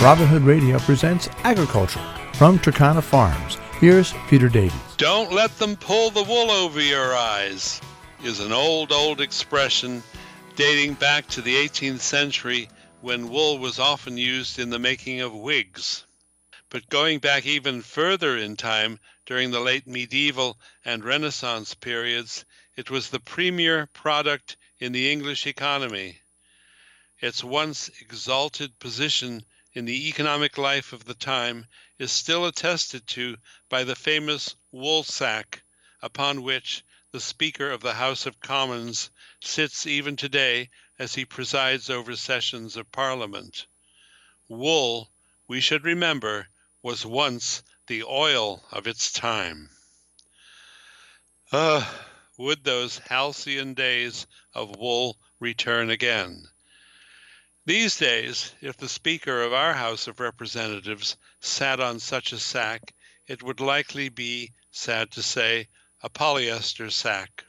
Robin Hood Radio presents Agriculture from Turkana Farms. Here's Peter Davies. Don't let them pull the wool over your eyes is an old expression dating back to the 18th century when wool was often used in the making of wigs. But going back even further in time, during the late medieval and Renaissance periods, it was the premier product in the English economy. Its once exalted position in the economic life of the time is still attested to by the famous woolsack, upon which the Speaker of the House of Commons sits even today as he presides over sessions of Parliament. Wool, we should remember, was once the oil of its time. Would those halcyon days of wool return again? These days, if the Speaker of our House of Representatives sat on such a sack, it would likely be, sad to say, a polyester sack.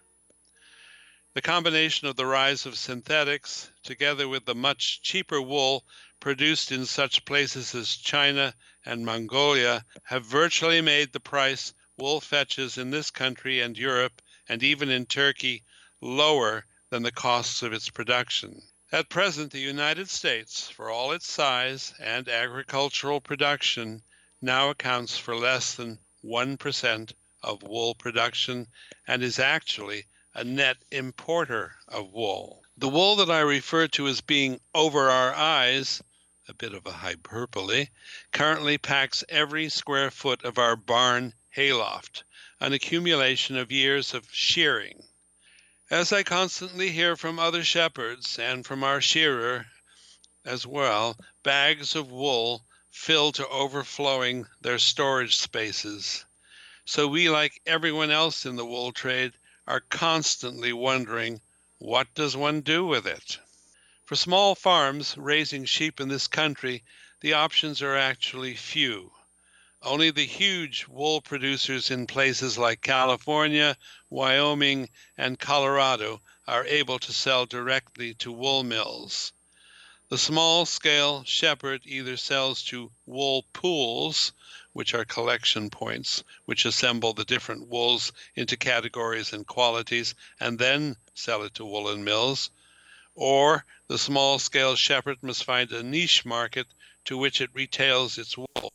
The combination of the rise of synthetics, together with the much cheaper wool produced in such places as China and Mongolia, have virtually made the price wool fetches in this country and Europe, and even in Turkey, lower than the costs of its production. At present, the United States, for all its size and agricultural production, now accounts for less than 1% of wool production and is actually a net importer of wool. The wool that I refer to as being over our eyes, a bit of a hyperbole, currently packs every square foot of our barn hayloft, an accumulation of years of shearing. As I constantly hear from other shepherds and from our shearer as well, bags of wool fill to overflowing their storage spaces. So we, like everyone else in the wool trade, are constantly wondering, what does one do with it? For small farms raising sheep in this country, the options are actually few. Only the huge wool producers in places like California, Wyoming, and Colorado are able to sell directly to wool mills. The small-scale shepherd either sells to wool pools, which are collection points, which assemble the different wools into categories and qualities, and then sell it to woolen mills, or the small-scale shepherd must find a niche market to which it retails its wool,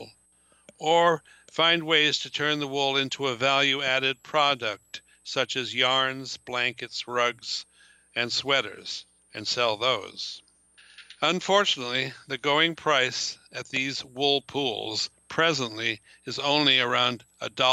or find ways to turn the wool into a value-added product, such as yarns, blankets, rugs, and sweaters, and sell those. Unfortunately, the going price at these wool pools presently is only around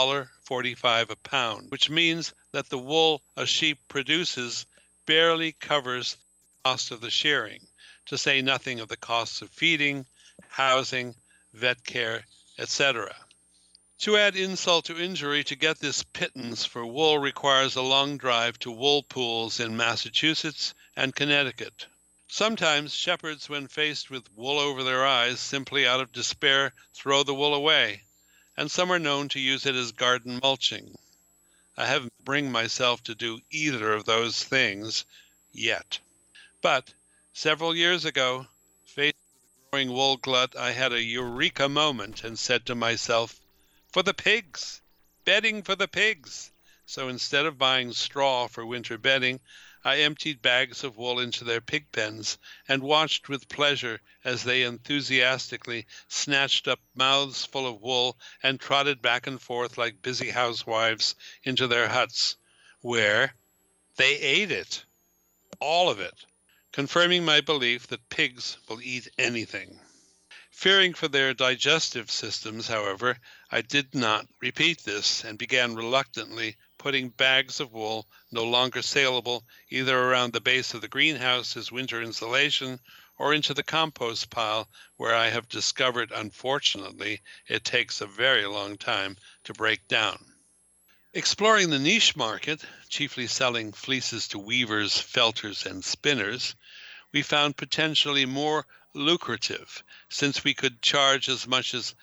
$1.45 a pound, which means that the wool a sheep produces barely covers the cost of the shearing, to say nothing of the costs of feeding, housing, vet care, etc. To add insult to injury, to get this pittance for wool requires a long drive to wool pools in Massachusetts and Connecticut. Sometimes shepherds, when faced with wool over their eyes, simply out of despair throw the wool away, and some are known to use it as garden mulching. I haven't bring myself to do either of those things yet. But several years ago, faced with a growing wool glut, I had a eureka moment and said to myself, for the pigs! Bedding for the pigs! So instead of buying straw for winter bedding, I emptied bags of wool into their pig pens and watched with pleasure as they enthusiastically snatched up mouths full of wool and trotted back and forth like busy housewives into their huts, where they ate it, all of it, confirming my belief that pigs will eat anything. Fearing for their digestive systems, however, I did not repeat this and began reluctantly putting bags of wool, no longer saleable, either around the base of the greenhouse as winter insulation or into the compost pile, where I have discovered, unfortunately, it takes a very long time to break down. Exploring the niche market, chiefly selling fleeces to weavers, felters, and spinners, we found potentially more lucrative, since we could charge as much as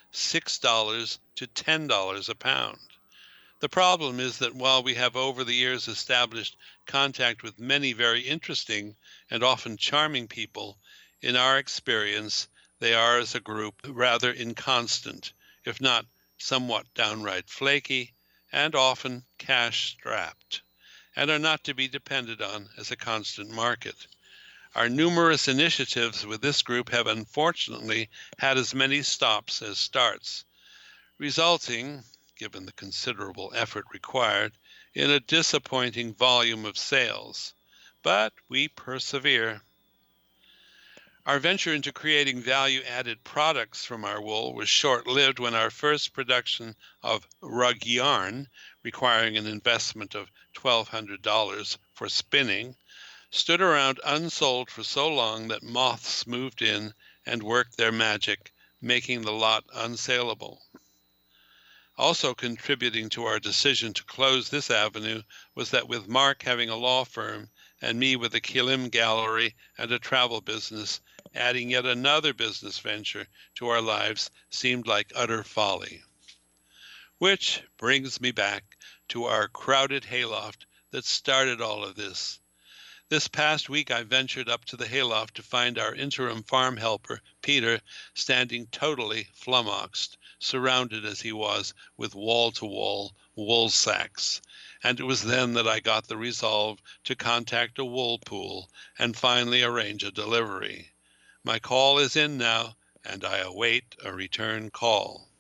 $6 to $10 a pound. The problem is that while we have over the years established contact with many very interesting and often charming people, in our experience, they are as a group rather inconstant, if not somewhat downright flaky, and often cash-strapped, and are not to be depended on as a constant market. Our numerous initiatives with this group have unfortunately had as many stops as starts, resulting, given the considerable effort required, in a disappointing volume of sales. But we persevere. Our venture into creating value-added products from our wool was short-lived when our first production of rug yarn, requiring an investment of $1,200 for spinning, stood around unsold for so long that moths moved in and worked their magic, making the lot unsaleable. Also contributing to our decision to close this avenue was that with Mark having a law firm and me with a Kilim gallery and a travel business, adding yet another business venture to our lives seemed like utter folly. Which brings me back to our crowded hayloft that started all of this. This past week I ventured up to the hayloft to find our interim farm helper, Peter, standing totally flummoxed, surrounded as he was with wall-to-wall wool sacks. And it was then that I got the resolve to contact a wool pool and finally arrange a delivery. My call is in now, and I await a return call.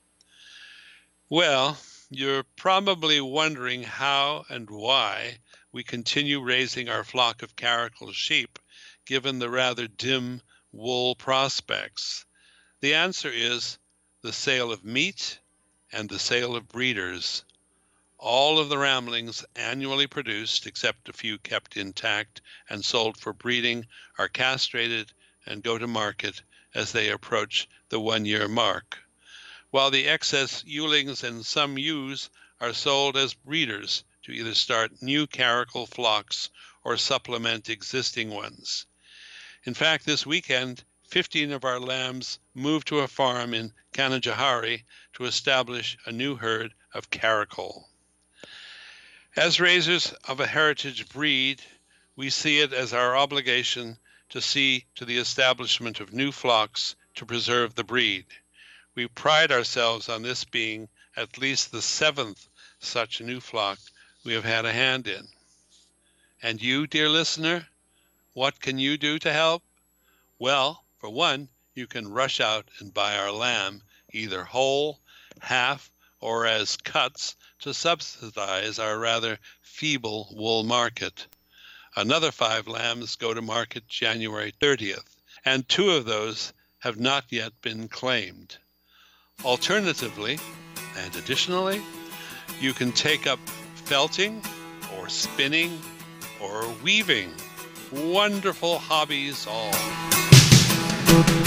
Well, you're probably wondering how and why we continue raising our flock of caracal sheep, given the rather dim wool prospects. The answer is the sale of meat and the sale of breeders. All of the ramblings annually produced, except a few kept intact and sold for breeding, are castrated and go to market as they approach the 1-year mark, while the excess ewelings and some ewes are sold as breeders to either start new caracal flocks or supplement existing ones. In fact, this weekend, 15 of our lambs moved to a farm in Canajoharie to establish a new herd of caracal. As raisers of a heritage breed, we see it as our obligation to see to the establishment of new flocks to preserve the breed. We pride ourselves on this being at least the 7th such new flock we have had a hand in. And you, dear listener, what can you do to help? Well, for one, you can rush out and buy our lamb, either whole, half, or as cuts to subsidize our rather feeble wool market. Another 5 lambs go to market January 30th, and 2 of those have not yet been claimed. Alternatively, and additionally, you can take up felting or spinning or weaving. Wonderful hobbies all.